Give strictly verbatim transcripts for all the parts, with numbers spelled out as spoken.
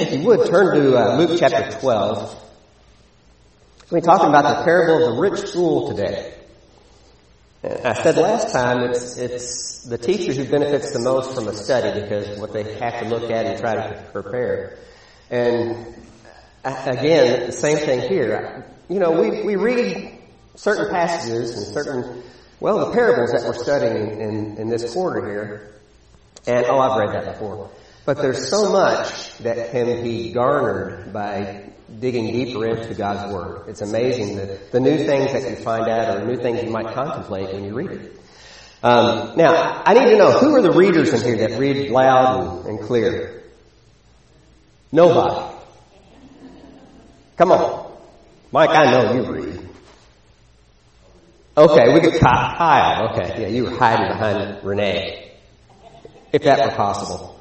if you would, turn to uh, Luke chapter twelve. We're talking about the parable of the rich fool today. And I said last time it's it's the teacher who benefits the most from a study because what they have to look at and try to prepare. And again, the same thing here. You know, we we read certain passages and certain, well, the parables that we're studying in, in this quarter here. And, oh, I've read that before. But there's so much that can be garnered by digging deeper into God's Word. It's amazing that the new things that you find out or new things you might contemplate when you read it. Um, now, I need to know, who are the readers in here that read loud and, and clear? Nobody. Come on. Mike, I know you read. Okay, we get Kyle. Okay, yeah, you were hiding behind Renee. If that were possible.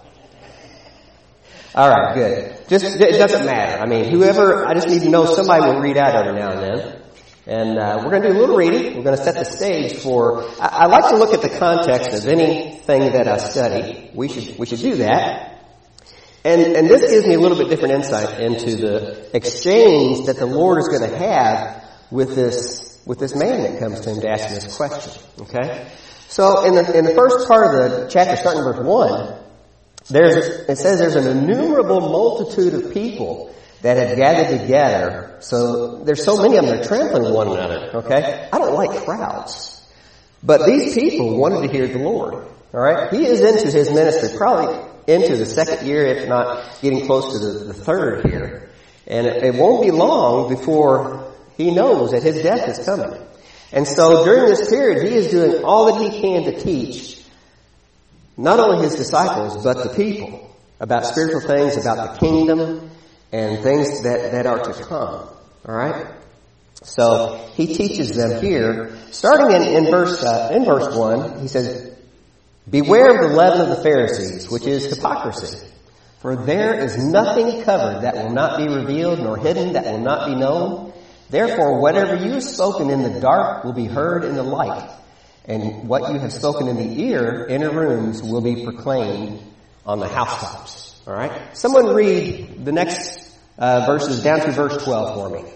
All right, good. Just, it doesn't matter. I mean, whoever, I just need to know somebody will read out every now and then. And uh, we're going to do a little reading. We're going to set the stage for, I, I like to look at the context of anything that I study. We should, we should do that. And, and this gives me a little bit different insight into the exchange that the Lord is going to have with this with this man that comes to him to ask him this question. Okay? So in the in the first part of the chapter, starting in verse one, there's it says there's an innumerable multitude of people that have gathered together. So there's so many of them, they're trampling one another. Okay? I don't like crowds. But these people wanted to hear the Lord. Alright? He is into his ministry, probably into the second year, if not getting close to the, the third here. And it, it won't be long before he knows that his death is coming. And so during this period, he is doing all that he can to teach not only his disciples, but the people about spiritual things, about the kingdom, and things that, that are to come. Alright? So he teaches them here, starting in, in verse uh, in verse one, he says, "Beware of the leaven of the Pharisees, which is hypocrisy. For there is nothing covered that will not be revealed, nor hidden that will not be known. Therefore, whatever you have spoken in the dark will be heard in the light, and what you have spoken in the ear, inner rooms, will be proclaimed on the housetops." All right? Someone read the next uh, verses down to verse twelve for me.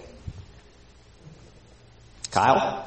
Kyle?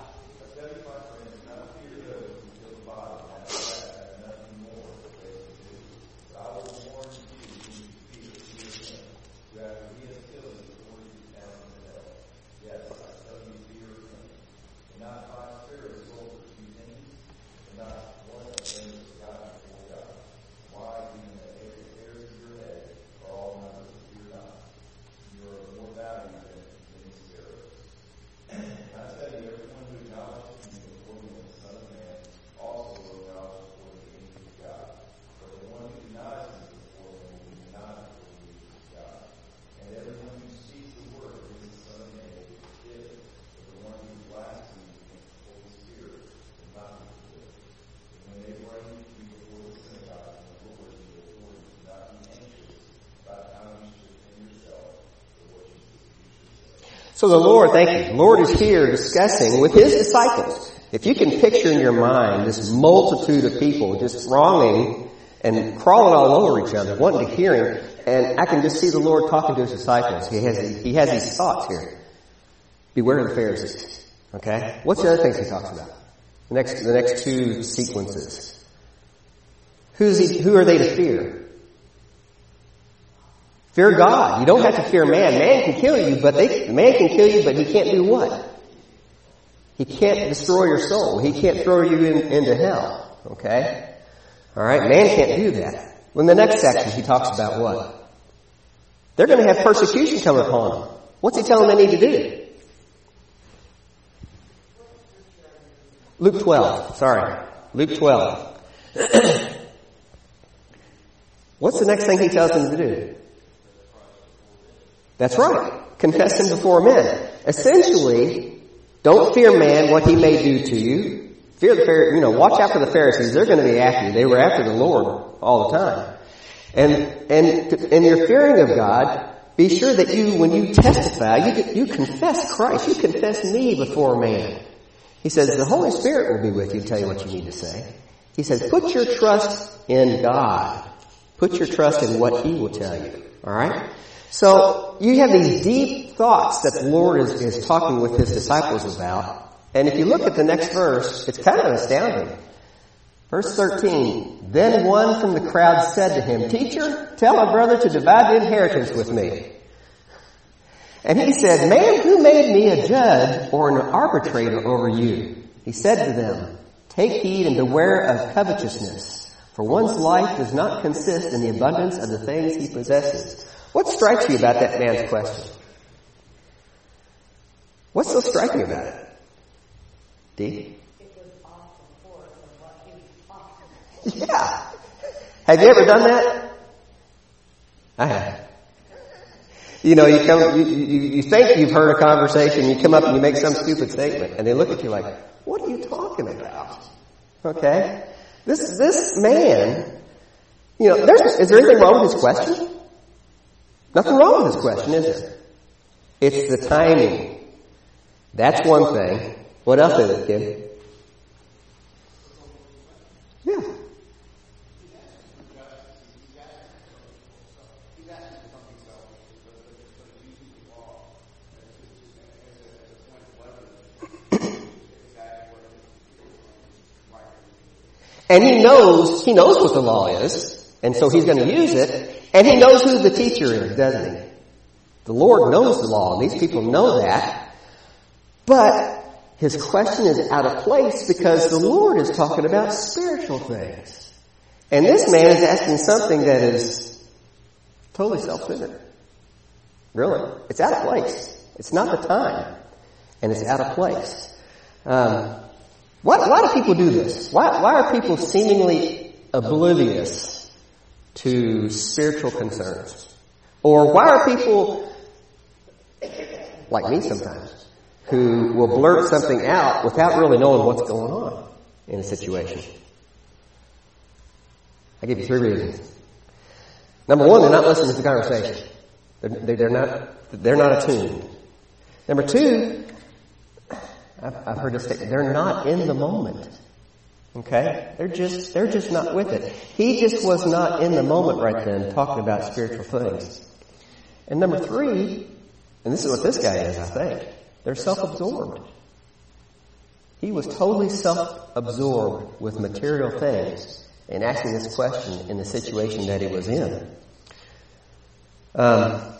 So the Lord, thank you, the Lord is here discussing with his disciples. If you can picture in your mind this multitude of people just thronging and crawling all over each other, wanting to hear him, and I can just see the Lord talking to his disciples. He has he has these thoughts here. Beware of the Pharisees. Okay? What's the other things he talks about? The next the next two sequences. Who's he, who are they to fear? Fear God. You don't have to fear man. Man can kill you, but they, man can kill you, but he can't do what? He can't destroy your soul. He can't throw you in, into hell. Okay? Alright? Man can't do that. Well, in the next section, he talks about what? They're going to have persecution come upon them. What's he telling them they need to do? Luke twelve. Sorry. Luke twelve. What's the next thing he tells them to do? That's right. Confess him before men. Essentially, don't fear man, what he may do to you. Fear the Pharisees. You know, watch out for the Pharisees. They're going to be after you. They were after the Lord all the time. And and and you're fearing of God. Be sure that you, when you testify, you you confess Christ. You confess me before man. He says the Holy Spirit will be with you to tell you what you need to say. He says, put your trust in God. Put your trust in what He will tell you. All right? So you have these deep thoughts that the Lord is, is talking with His disciples about. And if you look at the next verse, it's kind of astounding. Verse thirteen, then one from the crowd said to Him, Teacher, tell my brother to divide the inheritance with me. And He said, Man, who made me a judge or an arbitrator over you? He said to them, Take heed and beware of covetousness, for one's life does not consist in the abundance of the things he possesses. What strikes you about that man's question? What's so striking about it? Dee? Yeah. Have you ever done that? I have. You know, you come, you, you, you think you've heard a conversation, you come up and you make some stupid statement, and they look at you like, what are you talking about? Okay? This, this man, you know, there's, is there anything wrong with his question? Nothing wrong with his question, is there? It's the timing. That's one thing. What else is it, kid? Yeah. And he knows, he knows what the law is, and so he's going to use it, and he knows who the teacher is, doesn't he? The Lord knows the law, and these people know that, but his question is out of place because the Lord is talking about spiritual things. And this man is asking something that is totally self-centered. Really. It's out of place. It's not the time. And it's out of place. Um, why, why do people do this? Why, why are people seemingly oblivious to spiritual concerns? Or why are people, like me sometimes, who will blurt something out without really knowing what's going on in a situation? I'll give you three reasons. Number one, they're not listening to the conversation. They're, they're not, they're not attuned. Number two, I've, I've heard this statement, they're not in the moment. Okay? They're just, they're just not with it. He just was not in the moment right then talking about spiritual things. And number three, and this is what this guy is, I think, they're self-absorbed. He was totally self-absorbed with material things and asking this question in the situation that he was in. Um,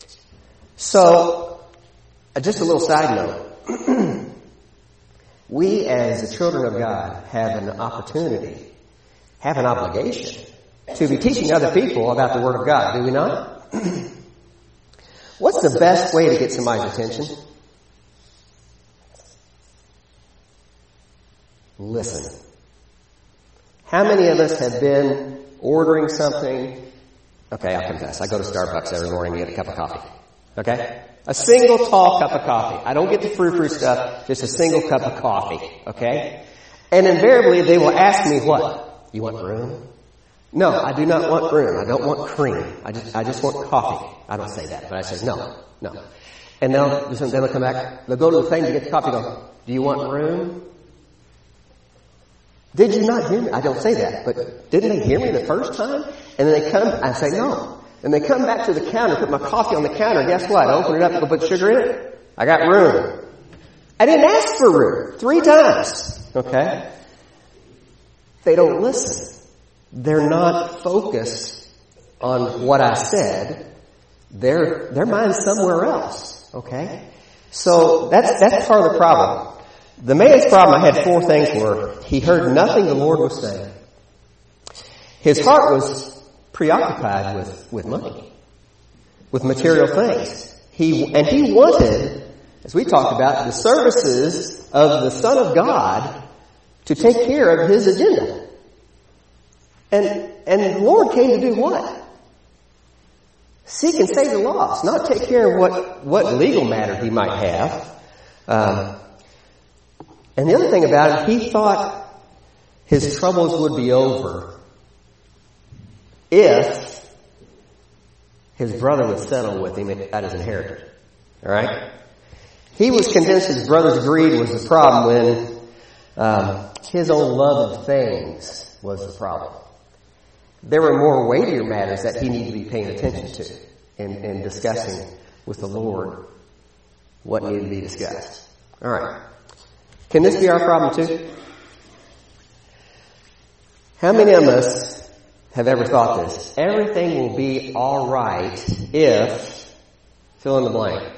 so, uh, just a little side note. We as the children of God have an opportunity, have an obligation to be teaching other people about the Word of God, do we not? What's the best way to get somebody's attention? Listen. How many of us have been ordering something? Okay, I'll confess. I go to Starbucks every morning to get a cup of coffee. Okay? A single tall cup of coffee. I don't get the frou-frou stuff, just a single cup of coffee. Okay? And invariably they will ask me what? You want room? No, I do not want room. I don't want cream. I just, I just want coffee. I don't say that, but I say no, no. And they'll, then they'll come back, they'll go to the thing to get the coffee and go, do you want room? Did you not hear me? I don't say that, but didn't they hear me the first time? And then they come, I say no. And they come back to the counter, put my coffee on the counter, guess what? I open it up and put sugar in it. I got room. I didn't ask for room. Three times. Okay? They don't listen. They're not focused on what I said. Their, their mind's somewhere else. Okay? So that's, that's part of the problem. The man's problem, I had four things were, he heard nothing the Lord was saying. His heart was preoccupied with, with money, with material things. He, and he wanted, as we talked about, the services of the Son of God to take care of his agenda. And, and the Lord came to do what? Seek and save the lost, not take care of what, what legal matter he might have. Um, and the other thing about it, he thought his troubles would be over if his brother would settle with him at his inheritance. All right? He was convinced his brother's greed was the problem when um, his own love of things was the problem. there were more weightier matters that he needed to be paying attention to and, and discussing with the Lord what needed to be discussed. All right. Can this be our problem too? How many of us have ever thought this? Everything will be all right if fill in the blank.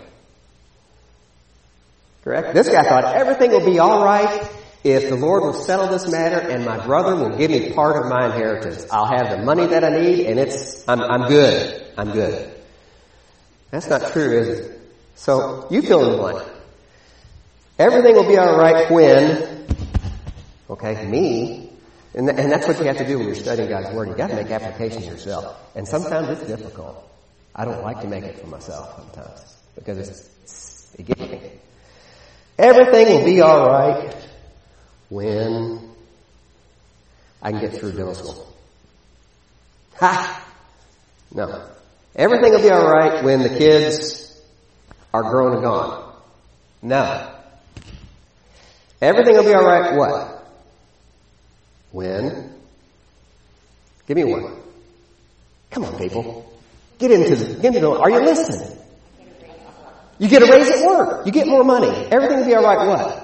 Correct? This guy thought everything will be all right if the Lord will settle this matter and my brother will give me part of my inheritance. I'll have the money that I need and it's, I'm, I'm good. I'm good. That's not true, is it? So, you fill in the blank. Everything will be alright when, okay, me, and, th- and that's what you have to do when you're studying God's Word. You've got to make application yourself. And sometimes it's difficult. I don't like to make it for myself sometimes because it's, it's it gets me. Everything will be alright when I can get through dental school. Ha! No. Everything will be alright when the kids are grown and gone. No. Everything will be alright what? When? Give me one. Come on, people. Get into the, get into the, are you listening? You get a raise at work. You get more money. Everything will be alright what?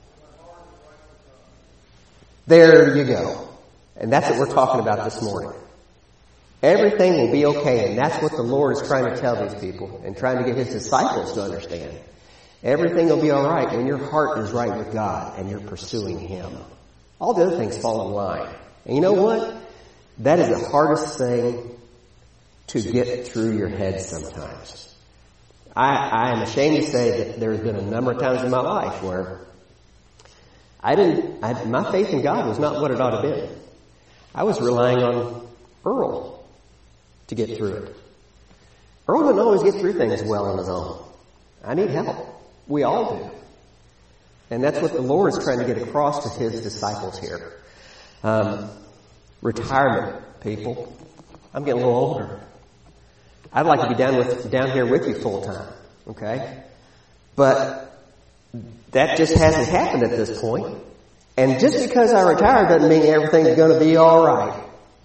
There you go. And that's what we're talking about this morning. Everything will be okay, and that's what the Lord is trying to tell these people and trying to get His disciples to understand. Everything will be alright when your heart is right with God and you're pursuing Him. All the other things fall in line. And you know what? That is the hardest thing to get through your head sometimes. I, I am ashamed to say that there's been a number of times in my life where I didn't, I, my faith in God was not what it ought to be. I was relying on Earl to get through it. Earl doesn't always get through things well on his own. I need help. We all do. And that's what the Lord is trying to get across to His disciples here. Um, retirement, people. I'm getting a little older. I'd like to be down with down here with you full time. Okay? But that just hasn't happened at this point. And just because I retire doesn't mean everything's going to be all right.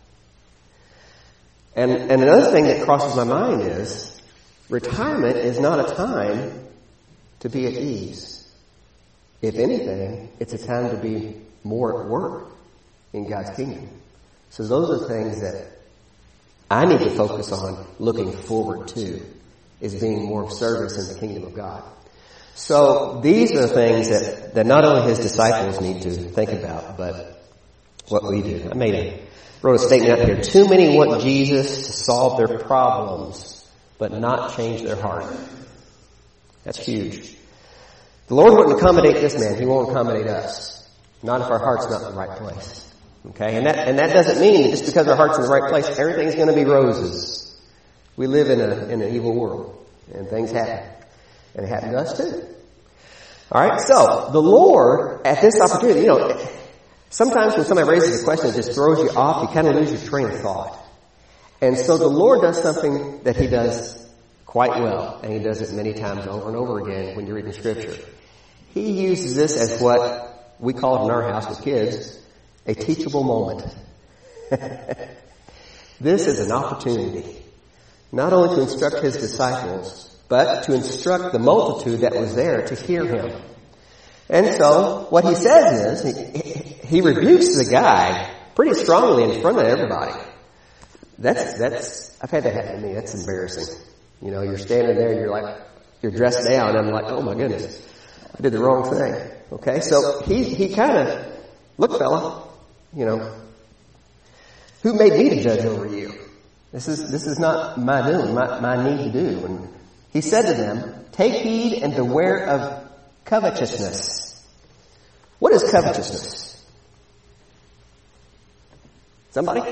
And, and another thing that crosses my mind is retirement is not a time to be at ease. If anything, it's a time to be more at work in God's kingdom. So those are things that I need to focus on looking forward to, is being more of service in the kingdom of God. So these are things that, that not only His disciples need to think about, but what we do. I made a, wrote a statement out here. Too many want Jesus to solve their problems, but not change their heart. That's huge. The Lord wouldn't accommodate this man. He won't accommodate us. Not if our heart's not in the right place. Okay? And that, and that doesn't mean that just because our heart's in the right place, everything's going to be roses. We live in a, in an evil world. And things happen. And it happened to us too. Alright, so, the Lord, at this opportunity, you know, sometimes when somebody raises a question that just throws you off, you kind of lose your train of thought. And so the Lord does something that He does quite well. And He does it many times over and over again when you're reading Scripture. He uses this as what we call it in our house with kids, a teachable moment. This is an opportunity not only to instruct His disciples, but to instruct the multitude that was there to hear Him. And so, what He says is, He, he rebukes the guy pretty strongly in front of everybody. That's, that's, I've had that happen to me. That's embarrassing. You know, you're standing there, you're like, you're dressed down, and I'm like, oh my goodness, I did the wrong thing. Okay, so he, he kind of, look fella, you know, who made me to judge over you? This is, this is not my doing, my, my need to do. And He said to them, take heed and beware of covetousness. What is covetousness? Somebody?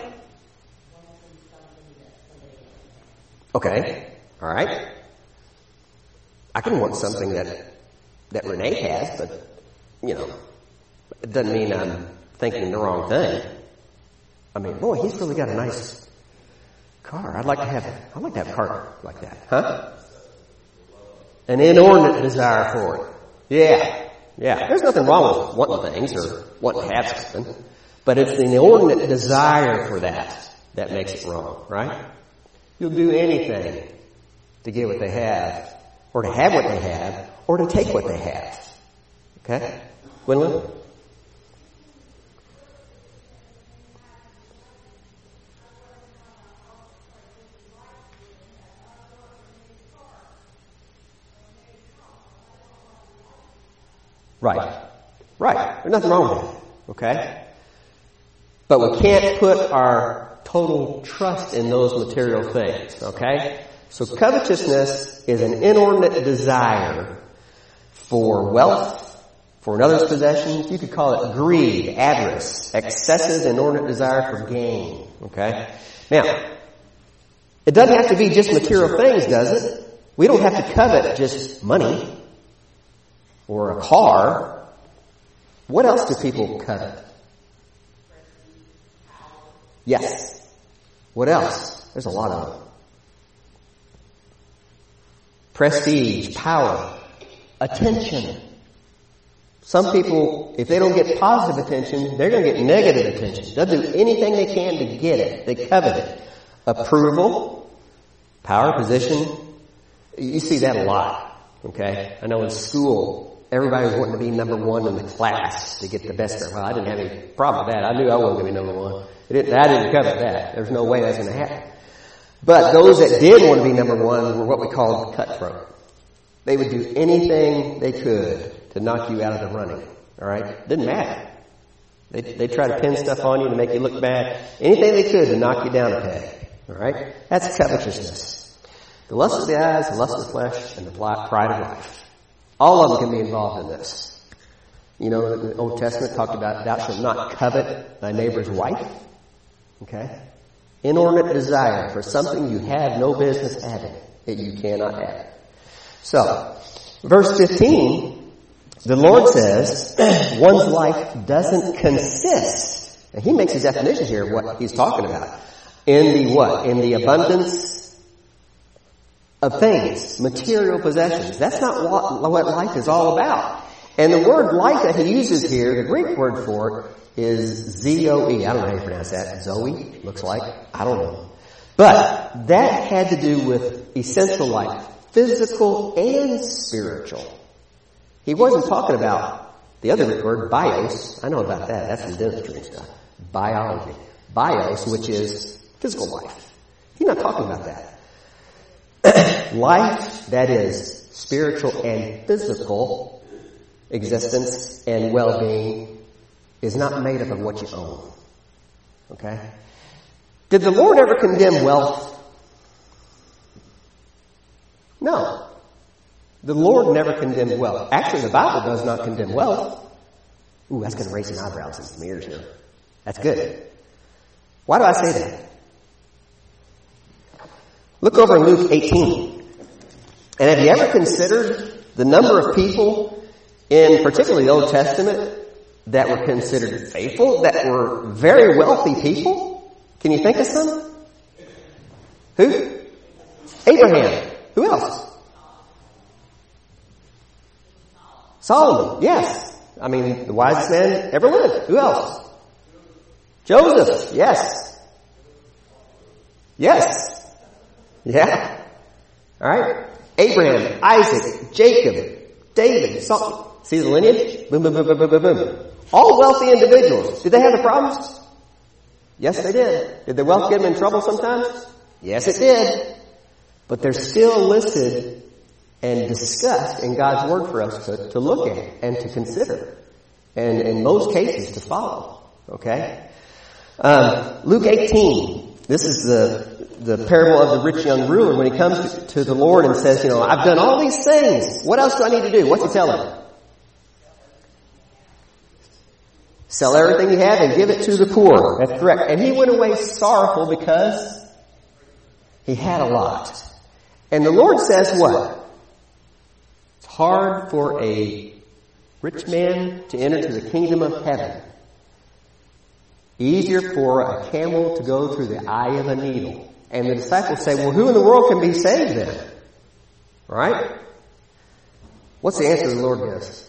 Okay. All right. I can want something that that Renee has, but, you know, it doesn't mean I'm thinking the wrong thing. I mean, boy, he's really got a nice car. I'd like to have, I'd like to have a car like that. Huh? An inordinate desire for it. Yeah. Yeah. There's nothing wrong with wanting things or wanting to have something. But it's the inordinate desire for that that makes it wrong, right? You'll do anything to get what they have, or to have what they have, or to take what they have. Okay? Gwendolyn? Right. Right. There's nothing wrong with that. Okay? But we can't put our total trust in those material things. Okay? So covetousness is an inordinate desire for wealth, for another's possessions. You could call it greed, avarice, excessive, inordinate desire for gain. Okay? Now, it doesn't have to be just material things, does it? We don't have to covet just money or a car. What else do people covet? Yes. What else? There's a lot of them. Prestige, power, attention. Some people, if they don't get positive attention, they're going to get negative attention. They'll do anything they can to get it. They covet it. Approval, power, position. You see that a lot. Okay? I know in school, everybody was wanting to be number one in the class to get the best grade. Well, I didn't have any problem with that. I knew I wasn't going to be number one. It didn't, I didn't covet that. There's no way that's going to happen. But those that did want to be number one were what we called cutthroat. They would do anything they could to knock you out of the running. All right? Didn't matter. They they try to pin stuff on you to make you look bad. Anything they could to knock you down a peg. All right? That's covetousness. The lust of the eyes, the lust of the flesh, and the pride of life. All of them can be involved in this. You know, the Old Testament talked about thou shalt not covet thy neighbor's wife. Okay? Inordinate desire for something you have no business having, that you cannot have. So, verse fifteen, the Lord says, one's life doesn't consist, and he makes a definition here of what he's talking about, in the what? In the abundance of things, material possessions. That's not what, what life is all about. And the word life that he uses here, the Greek word for it, is Z O E. I don't know how you pronounce that. Zoe, looks like. I don't know. But that had to do with essential life, physical and spiritual. He wasn't talking about the other Greek word, bios. I know about that. That's some dentistry and stuff. Biology. Bios, which is physical life. He's not talking about that. Life that is spiritual and physical existence and well-being is not made up of what you own. Okay? Did the Lord ever condemn wealth? No. The Lord never condemned wealth. Actually, the Bible does not condemn wealth. Ooh, that's going to raise some eyebrows and some ears here. That's good. Why do I say that? Look over in Luke eighteen. And have you ever considered the number of people in particularly the Old Testament that were considered faithful, that were very wealthy people? Can you think of some? Who? Abraham. Who else? Solomon. Yes. I mean, the wisest man ever lived. Who else? Joseph. Yes. Yes. Yeah. All right. Abraham, Isaac, Jacob, David. Solomon. See the lineage? Boom, boom, boom, boom, boom, boom, boom. All wealthy individuals. Did they have the problems? Yes, they did. Did their wealth get them in trouble sometimes? Yes, it did. But they're still listed and discussed in God's Word for us to, to look at and to consider. And in most cases, to follow. Okay? Um, Luke eighteen. This is the the parable of the rich young ruler when he comes to, to the Lord and says, you know, I've done all these things. What else do I need to do? What's he tell him? Sell everything you have and give it to the poor. That's correct. And he went away sorrowful because he had a lot. And the Lord says what? It's hard for a rich man to enter to the kingdom of heaven. Easier for a camel to go through the eye of a needle. And the disciples say, well, who in the world can be saved then? Right? What's the answer the Lord gives?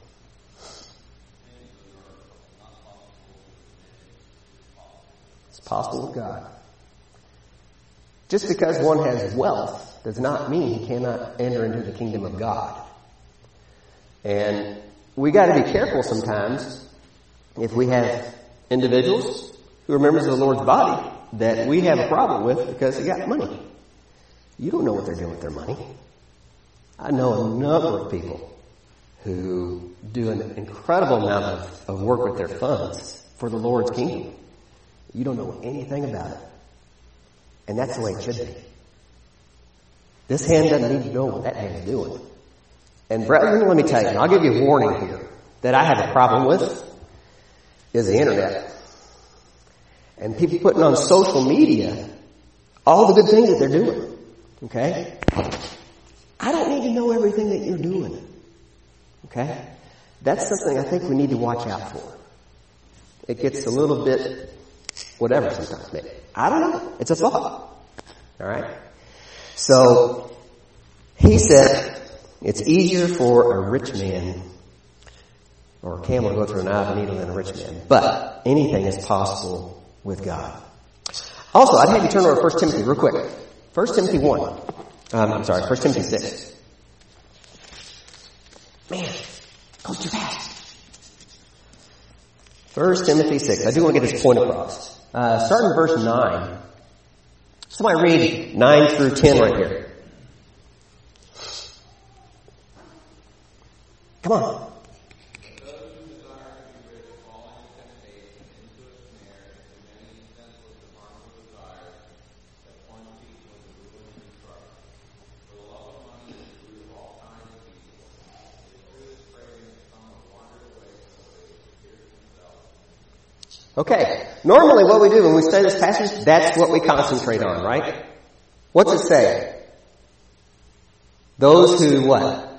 It's possible with God. Just because one has wealth does not mean he cannot enter into the kingdom of God. And we got to be careful sometimes if we have individuals who are members of the Lord's body that we have a problem with because they got money. You don't know what they're doing with their money. I know a number of people who do an incredible amount of, of work with their funds for the Lord's kingdom. You don't know anything about it. And that's the way it should be. This hand doesn't need to know what that hand's doing. And brethren, let me tell you, and I'll give you a warning here, that I have a problem with is the internet. And people putting on social media all the good things that they're doing. Okay? I don't need to know everything that you're doing. Okay? That's something I think we need to watch out for. It gets a little bit whatever sometimes, maybe. I don't know. It's a thought. Alright? So, he said, it's easier for a rich man or a camel to go through an eye of a needle than a rich man. But anything is possible with God. Also, I'd have you turn over to First Timothy real quick. First Timothy one. Um, I'm sorry, First Timothy six. Man, it goes too fast. First Timothy six. I do want to get this point across. Uh, starting in verse nine. Somebody read nine through ten right here. Come on. Okay, normally what we do when we study this passage, that's what we concentrate on, right? What's it say? Those who what?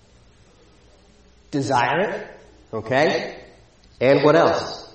Desire it. Okay? And what else?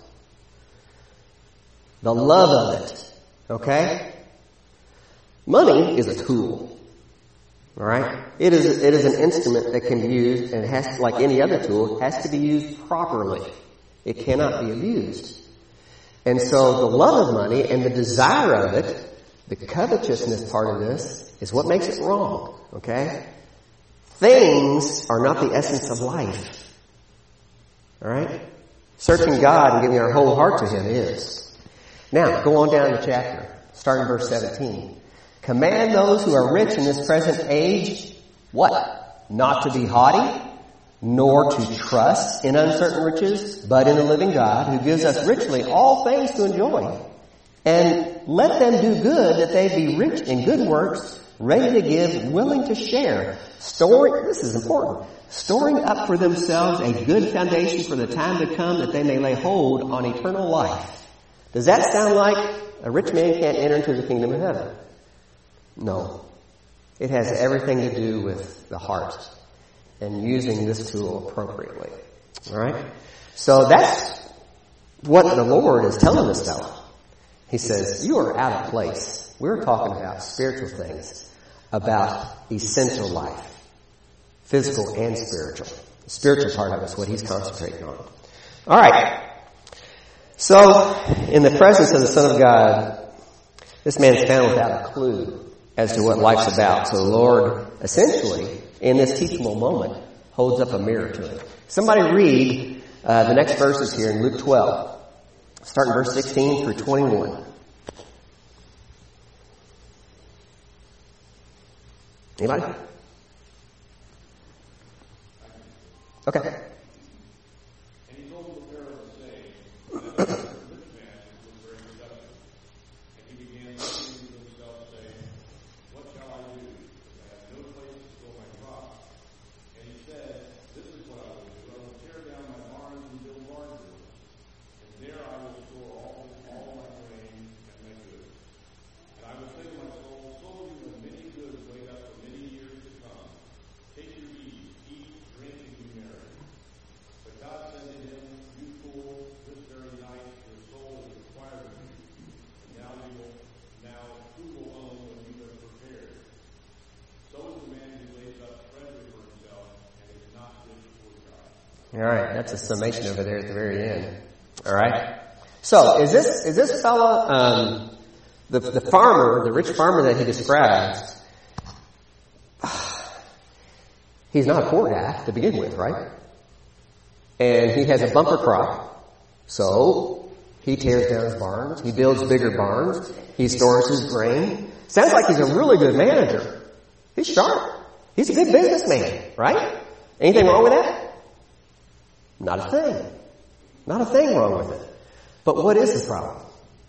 The love of it. Okay? Money is a tool. Alright? It is, it is an instrument that can be used, and it has to, like any other tool, it has to be used properly. It cannot be abused. And so the love of money and the desire of it, the covetousness part of this, is what makes it wrong. Okay? Things are not the essence of life. Alright? Searching God and giving our whole heart to Him is. Now, go on down the chapter. Start in verse seventeen. Command those who are rich in this present age, what? Not to be haughty, nor to trust in uncertain riches, but in the living God, who gives us richly all things to enjoy. And let them do good, that they be rich in good works, ready to give, willing to share, storing, this is important, storing up for themselves a good foundation for the time to come, that they may lay hold on eternal life. Does that sound like a rich man can't enter into the kingdom of heaven? No. It has everything to do with the heart and using this tool appropriately. Alright? So that's what the Lord is telling this fellow. He says, you are out of place. We're talking about spiritual things, about essential life, physical and spiritual. The spiritual part of it is what he's concentrating on. Alright. So, in the presence of the Son of God, this man is found without a clue as to what life's about. So the Lord, essentially, in this teachable moment, holds up a mirror to him. Somebody read uh, the next verses here in Luke twelve. Start in verse sixteen through twenty-one. Anybody? Okay. All right, that's a summation over there at the very end. All right? So, is this, is this fella, um, the, the farmer, the rich farmer that he describes, he's not a poor guy to begin with, right? And he has a bumper crop. So, he tears down his barns. He builds bigger barns. He stores his grain. Sounds like he's a really good manager. He's sharp. He's a good businessman, right? Anything wrong with that? Not a thing. Not a thing wrong with it. But what is the problem?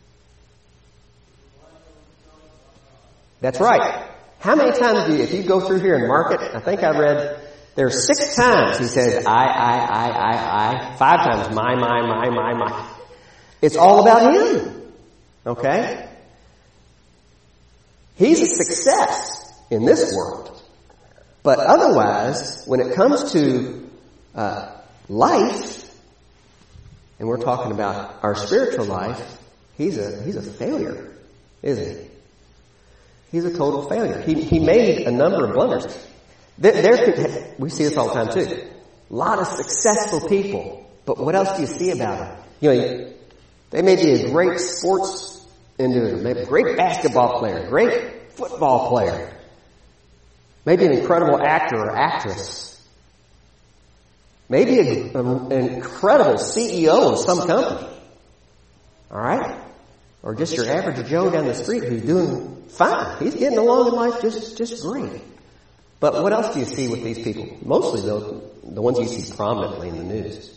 That's right. How many times do you, if you go through here and market, I think I read, there's six times he says, I, I, I, I, I, five times, my, my, my, my, my. It's all about him. Okay? He's a success in this world. But otherwise, when it comes to uh, life, and we're talking about our spiritual life, he's a he's a failure, isn't he? He's a total failure. He he made a number of blunders. There, there we see this all the time too. A lot of successful people, but what else do you see about them? You know, they may be a great sports individual, maybe a great basketball player, great football player, maybe an incredible actor or actress. Maybe a, a, an incredible C E O of some company. All right? Or just your average Joe down the street who's doing fine. He's getting along in life just, just great. But what else do you see with these people? Mostly the, the ones you see prominently in the news.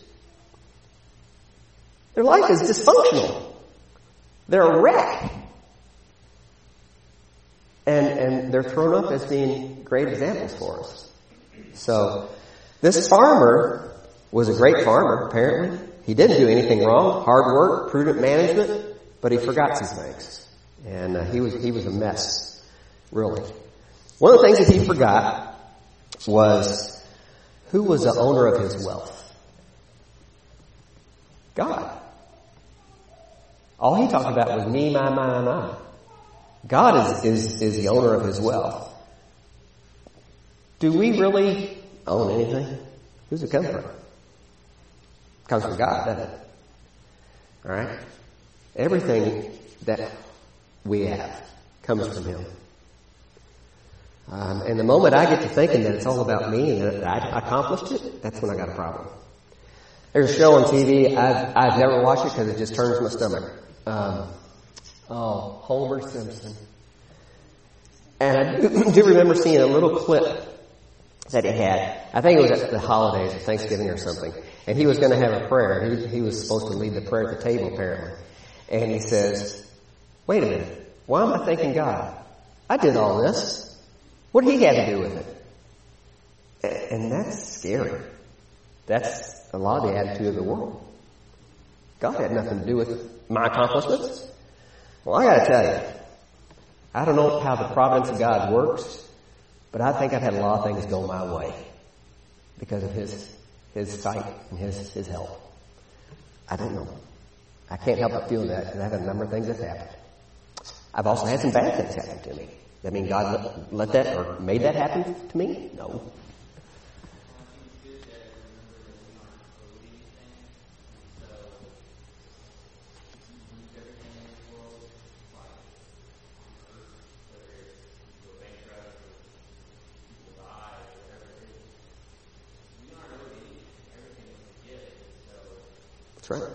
Their life is dysfunctional. They're a wreck. And, and they're thrown up as being great examples for us. So, this farmer was a great farmer, apparently. He didn't do anything wrong. Hard work, prudent management, but he forgot some things. And uh, he was he was a mess, really. One of the things that he forgot was who was the owner of his wealth? God. All he talked about was me, my, my, my. God is, is, is the owner of his wealth. Do we really own anything? Who's it come from? It comes from God, doesn't it? Alright? Everything that we have comes from Him. Um, and the moment I get to thinking that it's all about me and that I accomplished it, that's when I got a problem. There's a show on T V, I've, I've never watched it because it just turns my stomach. Um, oh, Homer Simpson. And I do, do remember seeing a little clip that he had. I think it was at the holidays or Thanksgiving or something. And he was going to have a prayer. He, he was supposed to lead the prayer at the table, apparently. And he says, wait a minute. Why am I thanking God? I did all this. What did he have to do with it? And that's scary. That's a lot of the attitude of the world. God had nothing to do with my accomplishments. Well, I got to tell you, I don't know how the providence of God works, but I think I've had a lot of things go my way because of His His sight and His His help. I don't know. I can't help but feel that because I've had a number of things that happened. I've also had some bad things happen to me. I mean, God let, let that or made that happen to me? No. That's right.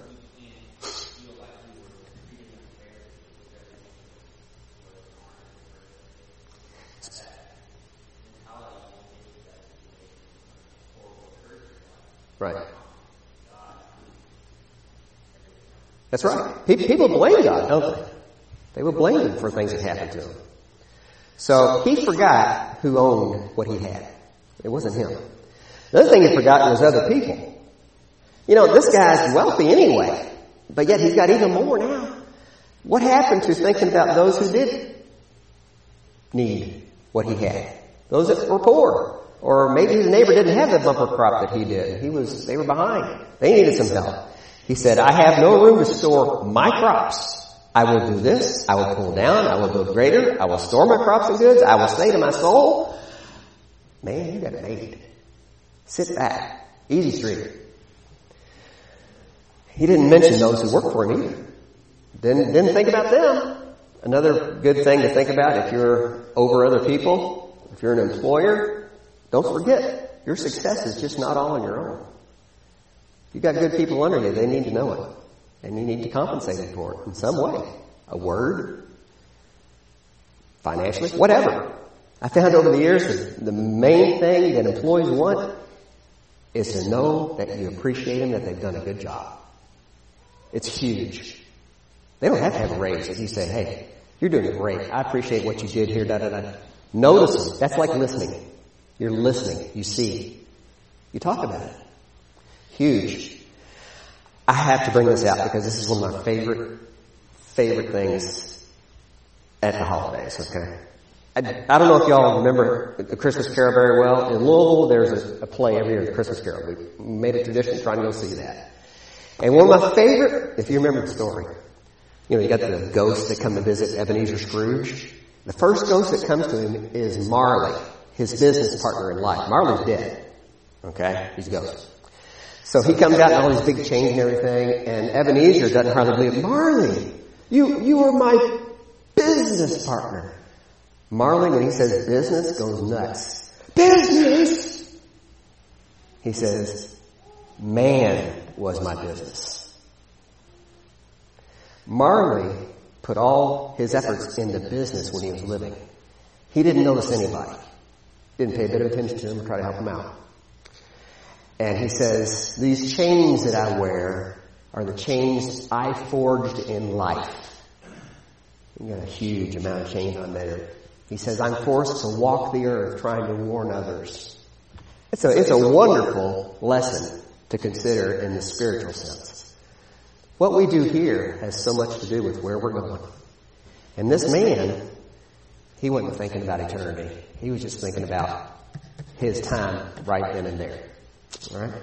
Right. That's right. People blame God, don't they? They will blame Him for things that happened to Him. So he forgot who owned what he had. It wasn't him. The other thing he forgot was other people. You know, this guy's wealthy anyway, but yet he's got even more now. What happened to thinking about those who did need what he had? Those that were poor. Or maybe his neighbor didn't have the bumper crop that he did. He was, they were behind. They needed some help. He said, I have no room to store my crops. I will do this. I will pull down. I will build greater. I will store my crops and goods. I will say to my soul, man, you got it made. Sit back. Easy street. He didn't mention those who worked for him either. Didn't, didn't think about them. Another good thing to think about if you're over other people, if you're an employer, don't forget, your success is just not all on your own. You've got good people under you, they need to know it. And you need to compensate them for it in some way. A word, financially, whatever. I found over the years that the main thing that employees want is to know that you appreciate them, that they've done a good job. It's huge. They don't have to have a raise if you say, hey, you're doing great. I appreciate what you did here, da da da. Notice them. That's like listening. You're listening. You see. You talk about it. Huge. I have to bring this out because this is one of my favorite, favorite things at the holidays, okay? I, I don't know if y'all remember the Christmas Carol very well. In Louisville, there's a, a play every year, the Christmas Carol. We made a tradition trying to go see that. And one of my favorite, if you remember the story, you know, you got the ghosts that come to visit Ebenezer Scrooge. The first ghost that comes to him is Marley, his business partner in life. Marley's dead. Okay? He's a ghost. So he comes out in all these big chains and everything, and Ebenezer doesn't hardly believe it. Marley, you, you are my business partner. Marley, when he says business, goes nuts. Business! He says, man was my business. Marley put all his efforts into business when he was living. He didn't notice anybody. Didn't pay a bit of attention to him or try to help him out. And he says, these chains that I wear are the chains I forged in life. You got a huge amount of chains on there. He says, I'm forced to walk the earth trying to warn others. It's a, it's a wonderful lesson to consider in the spiritual sense. What we do here has so much to do with where we're going. And this man, he wasn't thinking about eternity. He was just thinking about his time right then and there. All right?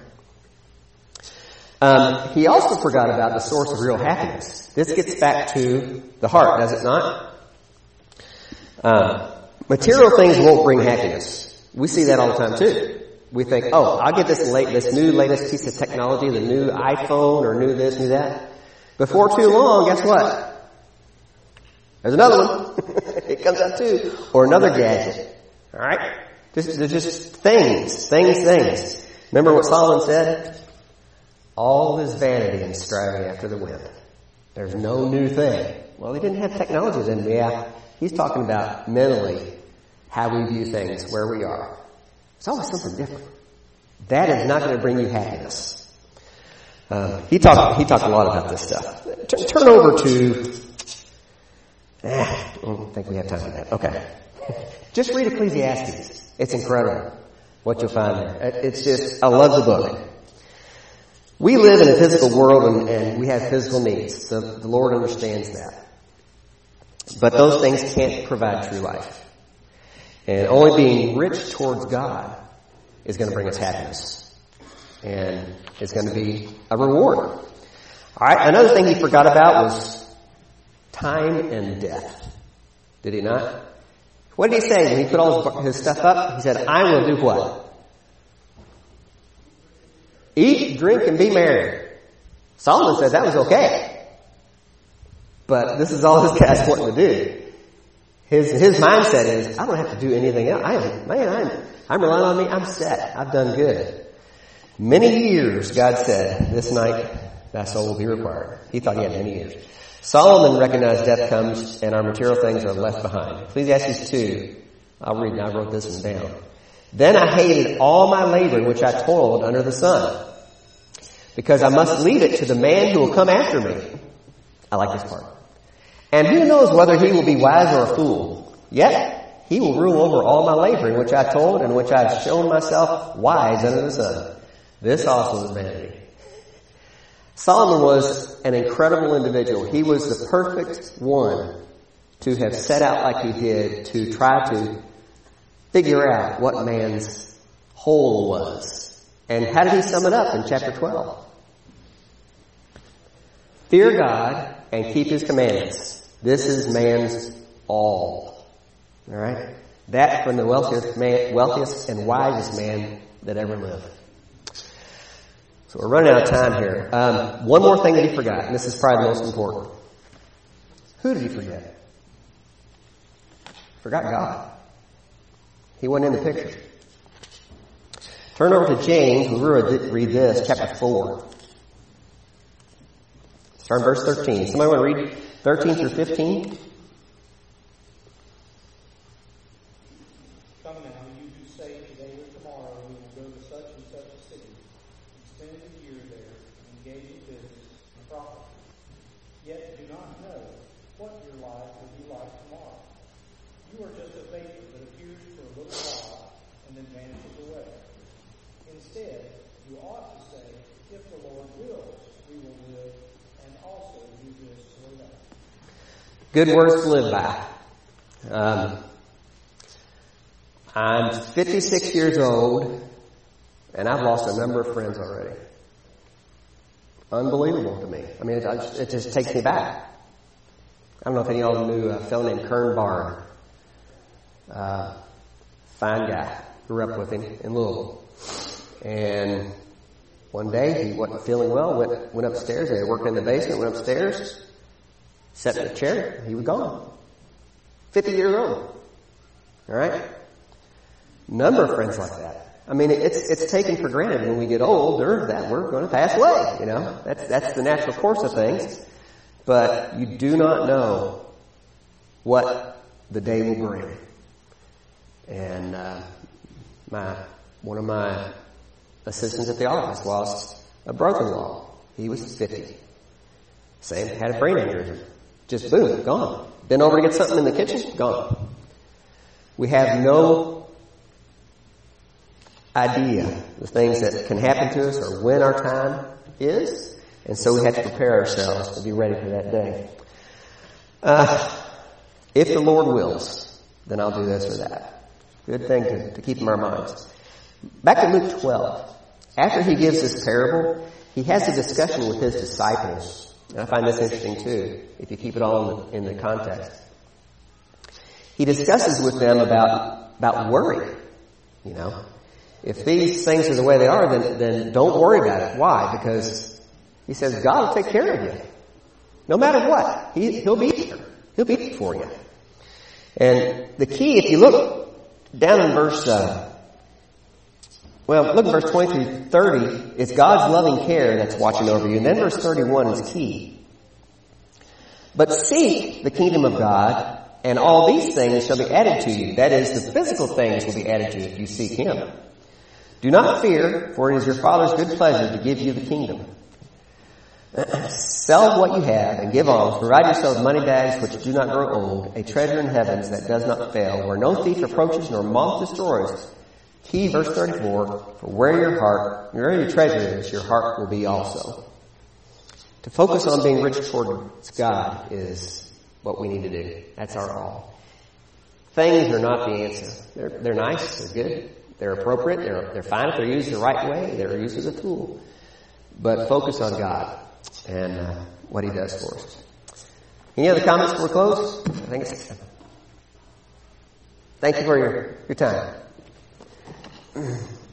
Um, he also forgot about the source of real happiness. This gets back to the heart, does it not? Um, material things won't bring happiness. We see that all the time too. We think, oh, I'll get this late, this new latest piece of technology, the new iPhone or new this, new that. Before too long, guess what? There's another one. It comes out too. Or another gadget. All right? Just, they're just things, things, things. Remember what Solomon said? All is vanity and striving after the wind. There's no new thing. Well, he didn't have technology then. Yeah, he's talking about mentally how we view things, where we are. It's always something different. That is not going to bring you happiness. Um, he talked. He talked a lot about this stuff. T- turn over to. Eh, I don't think we have time for that. Okay, just read Ecclesiastes. It's incredible what you'll find there. It's just. I love the book. We live in a physical world and, and we have physical needs. The, the Lord understands that. But those things can't provide true life. And only being rich towards God is going to bring us happiness. And it's going to be a reward. All right, another thing he forgot about was time and death. Did he not? What did he say when he put all his, his stuff up? He said, I will do what? Eat, drink, and be merry. Solomon said that was okay. But this is all this guy's wanting to do. His his mindset is, I don't have to do anything else. I am, man, I'm, I'm relying on me. I'm set. I've done good. Many years, God said, this night thy soul will be required. He thought he had many years. Solomon recognized death comes and our material things are left behind. Ecclesiastes two. I'll read, I wrote this one down. Then I hated all my labor which I toiled under the sun, because I must leave it to the man who will come after me. I like this part. And who knows whether he will be wise or a fool? Yet he will rule over all my labor in which I toiled and which I have shown myself wise under the sun. This also is vanity. Solomon was an incredible individual. He was the perfect one to have set out like he did to try to figure out what man's whole was. And how did he sum it up in chapter twelve? Fear God and keep his commandments. This is man's all. All right? That from the wealthiest man, wealthiest and wisest man that ever lived. So we're running out of time here. Um, one more thing that he forgot, and this is probably the most important. Who did he forget? Forgot God. He wasn't in the picture. Turn over to James. We'll read this, chapter four. Start in verse thirteen. Somebody want to read thirteen through fifteen? Come now, you who say today or tomorrow we will go to such and such a city, and spend a year there, and engage in business and profit. Yet do not know what your life will be like tomorrow. You are just a vapor that appears for a little while and then vanishes away. Instead, you ought to say, if the Lord wills, we will live and also do this or that. Good words to live by. Um, I'm fifty-six years old, and I've lost a number of friends already. Unbelievable to me. I mean, it, it just takes me back. I don't know if any of y'all knew a fellow named Kern Barn. Uh, fine guy. Grew up with him in Louisville. And one day he wasn't feeling well, went, went upstairs. They worked in the basement, went upstairs, sat in a chair. He was gone. fifty years old. All right? Number of friends like that. I mean, it's it's taken for granted when we get older that we're going to pass away. You know, that's that's the natural course of things. But you do not know what the day will bring. And uh, my one of my assistants at the office lost a brother-in-law. He was fifty. Same, had a brain aneurysm. Just boom, gone. Been over to get something in the kitchen, gone. We have no idea the things that can happen to us or when our time is. And so we have to prepare ourselves to be ready for that day. Uh, if the Lord wills, then I'll do this or that. Good thing to, to keep in our minds. Back to Luke twelve. After he gives this parable, he has a discussion with his disciples. And I find this interesting too, if you keep it all in the, in the context. He discusses with them about, about worry. You know, if these things are the way they are, then, then don't worry about it. Why? Because he says God will take care of you. No matter what. He, he'll be here. He'll be there for you. And the key, if you look down in verse, uh, well, look at verse twenty through thirty, it's God's loving care that's watching over you. And then verse thirty-one is key. But seek the kingdom of God, and all these things shall be added to you. That is, the physical things will be added to you if you seek Him. Do not fear, for it is your Father's good pleasure to give you the kingdom. Sell what you have and give alms. Provide yourselves money bags which do not grow old, a treasure in heavens that does not fail, where no thief approaches nor moth destroys. Key, verse thirty-four, for where your heart, where your treasure is, your heart will be also. To focus on being rich towards God is what we need to do. That's our all. Things are not the answer. They're, they're nice, they're good, they're appropriate, they're, they're fine if they're used the right way, they're used as a tool. But focus on God and uh, what He does for us. Any other comments before we close? I think it's Thank you for your, your time.